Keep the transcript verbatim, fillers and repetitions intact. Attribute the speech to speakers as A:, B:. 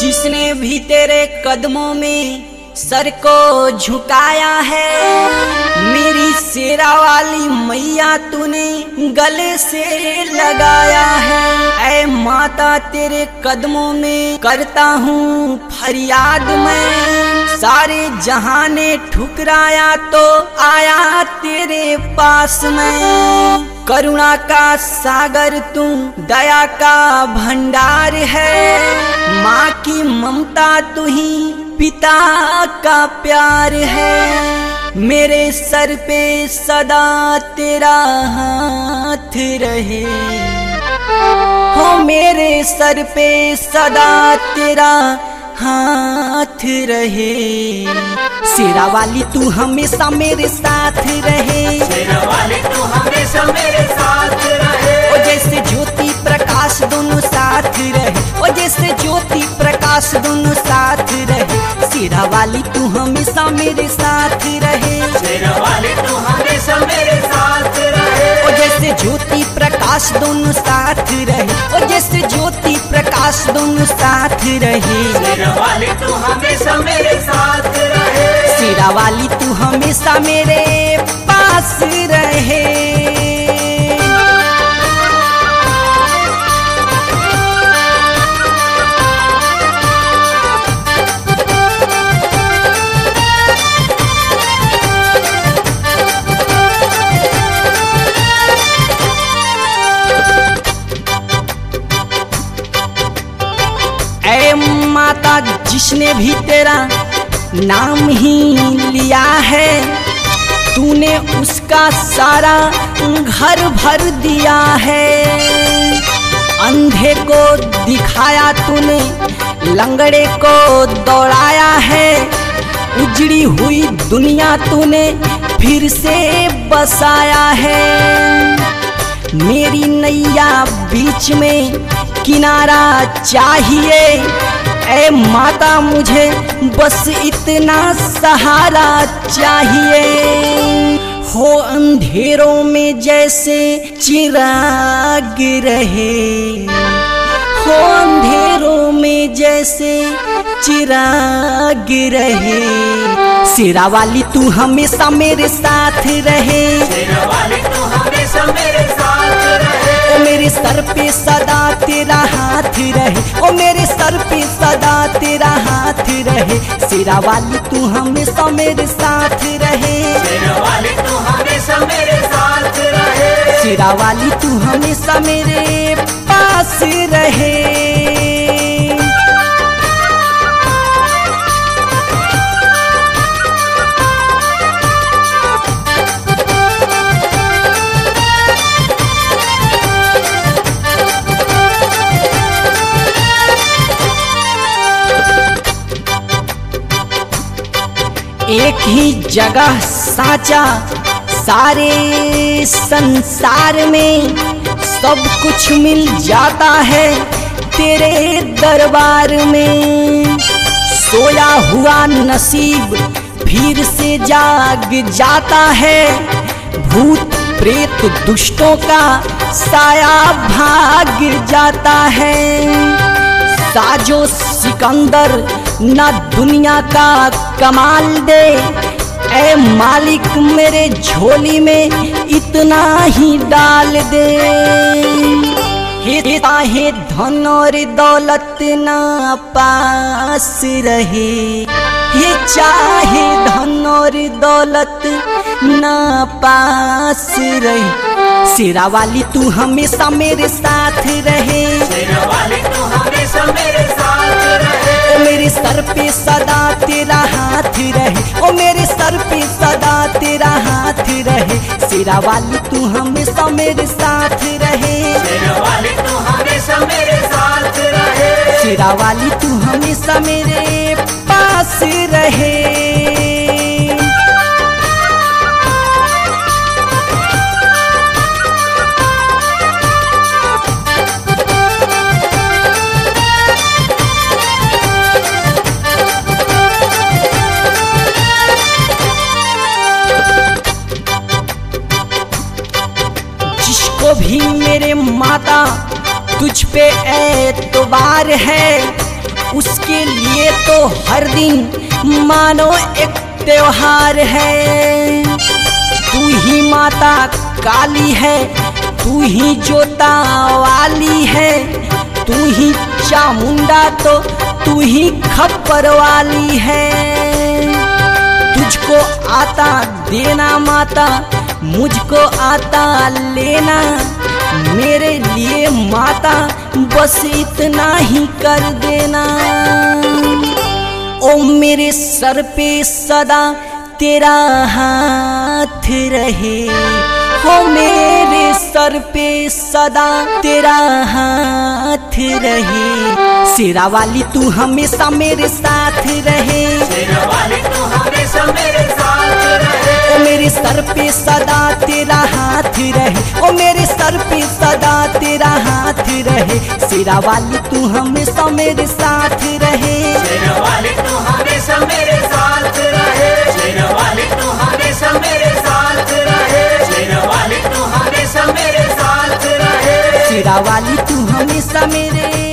A: जिसने भी तेरे कदमों में सर को झुकाया है, मेरी शेरा वाली मैया तूने गले से लगाया है। ऐ माता तेरे कदमों में करता हूँ फरियाद मैं, सारे जहां ने ठुकराया तो आया तेरे पास मैं। करुणा का सागर तू दया का भंडार है, माँ की ममता तू ही पिता का प्यार है। मेरे सर पे सदा तेरा हाथ रहे, हो मेरे सर पे सदा तेरा हाथ रहे। शेरा वाली तू हमेशा मेरे साथ रहे,
B: शेरा वाली तू हमेशा मेरे साथ रहे।
A: ओ जैसे ज्योति प्रकाश दोनों साथ रहे, ओ जैसे ज्योति प्रकाश दोनों साथ रहे। शेरा वाली तू हमेशा मेरे साथ रहे,
B: शेरा वाली तू हमेशा मेरे साथ रहे।
A: ओ जैसे ज्योति प्रकाश दोनों साथ रहे, ओ जैसे ज्योति प्रकाश दोनों साथ रहे।
B: शेरा वाली तू हमेशा मेरे साथ रहे,
A: शेरा वाली तू हमेशा मेरे पास रहे। ऐ माता जिसने भी तेरा नाम ही लिया है, तूने उसका सारा घर भर दिया है। अंधे को दिखाया तूने, लंगड़े को दौड़ाया है। उजड़ी हुई दुनिया तूने फिर से बसाया है। मेरी नैया बीच में किनारा चाहिए, ऐ माता मुझे बस इतना सहारा चाहिए। हो अंधेरों में जैसे चिराग रहे, हो अंधेरों में जैसे चिराग रहे। शेरा वाली तू हमेशा मेरे साथ रहे,
B: शेरा वाली तू हमेशा मेरे साथ रहे।
A: ओ मेरे सर पे सदा तेरा हाथ रहे, ओ मेरे सर पे सदा तेरा हाथ रहे। शेरा वाली तू हमेशा मेरे साथ रहे,
B: शेरा वाली तू हमेशा मेरे साथ रहे।
A: शेरा वाली तू हमेशा मेरे पास रहे। एक ही जगह साचा सारे संसार में, सब कुछ मिल जाता है तेरे दरबार में। सोया हुआ नसीब फिर से जाग जाता है, भूत प्रेत दुष्टों का साया भाग जाता है। साजो सिकंदर ना दुनिया का कमाल दे, ऐ मालिक मेरे झोली में इतना ही डाल दे। हे चाहे धन और दौलत ना पास रहे, ये चाहे धन और दौलत ना पास रहे। शेरा वाली तू हमेशा मेरे साथ रहे,
B: शेरा वाली तू हमेशा मेरे साथ रहे।
A: ओ मेरे सर पे सदा तेरा हाथ रहे, ओ मेरे सर पे सदा तेरा हाथ रहे। शेरा वाली तू हमेशा मेरे साथ रहे,
B: शेरा वाली तू हमेशा मेरे साथ रहे।
A: शेरा वाली तू हमेशा मेरे पास रहे। जिसको भी मेरे माता तुझ पे एतबार है, उसके लिए तो हर दिन मानो एक त्योहार है। तू ही माता काली है, तू ही जोता वाली है, तू ही चामुंडा तो तू ही खप्पर वाली है। तुझको आता देना माता, मुझको आता लेना, मेरे लिए माता बस इतना ही कर देना। ओ मेरे सर पे सदा तेरा हाथ रहे, हो मेरे सर पे सदा तेरा हाथ रहे। शेरा वाली तू हमेशा मेरे साथ रहे,
B: शेरा वाली तू हमेशा मेरे साथ रहे।
A: ओ मेरे सर पे सदा तेरा हाथ रहे, ओ मेरे सर पे सदा तेरा हाथ रहे। शेरा वाली तू हमेशा मेरे साथ रहे,
B: शेरा वाली तू हमेशा मेरे साथ रहे। शेरा वाली तू हमेशा मेरे साथ रहे। शेरा वाली तू हमेशा मेरे साथ रहे।
A: शेरा वाली तू हमेशा मेरे